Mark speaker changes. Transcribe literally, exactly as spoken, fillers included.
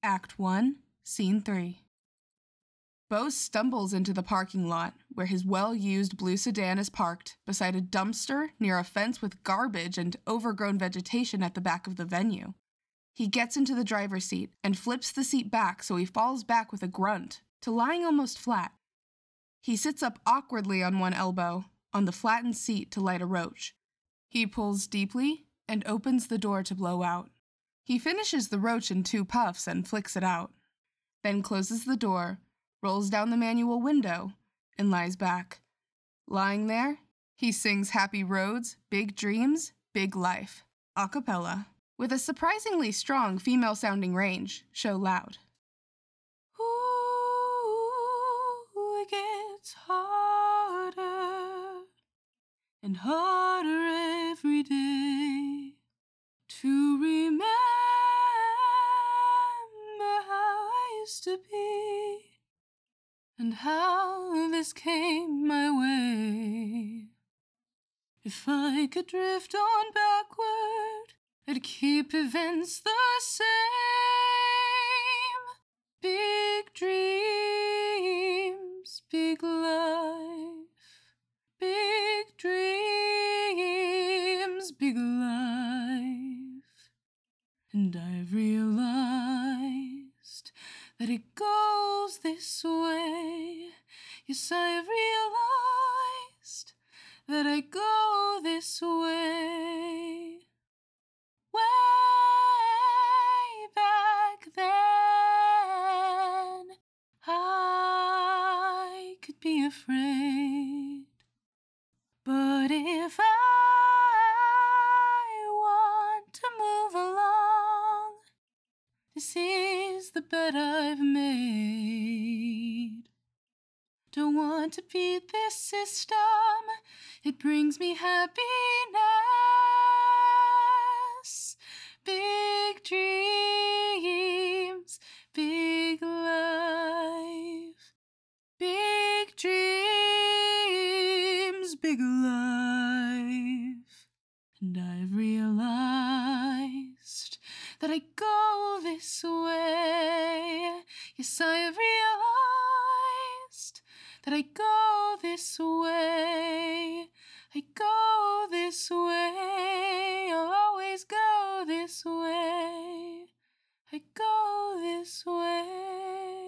Speaker 1: Act one, Scene three. Bo stumbles into the parking lot, where his well-used blue sedan is parked beside a dumpster near a fence with garbage and overgrown vegetation at the back of the venue. He gets into the driver's seat and flips the seat back so he falls back with a grunt to lying almost flat. He sits up awkwardly on one elbow, on the flattened seat to light a roach. He pulls deeply and opens the door to blow out. He finishes the roach in two puffs and flicks it out, then closes the door, rolls down the manual window, and lies back. Lying there, he sings Happy Roads, Big Dreams, Big Life, a cappella, with a surprisingly strong female-sounding range, show loud. Ooh, it gets harder and harder every day to remember how I used to be and how this came my way. If I could drift on backward, I'd keep events the same. Big dreams, big life. Big dreams, big life. And I've realized that it goes this way. Yes, I've realized that I go this way. Way back then, I could be afraid. But if I want to move along, this is the bed I've made. Don't want to beat this system, it brings me happiness. Big dreams, big life. Big dreams, big life. And I've realized that I go this way. Yes, I have realized that I go this way. I go this way. I'll always go this way. I go this way.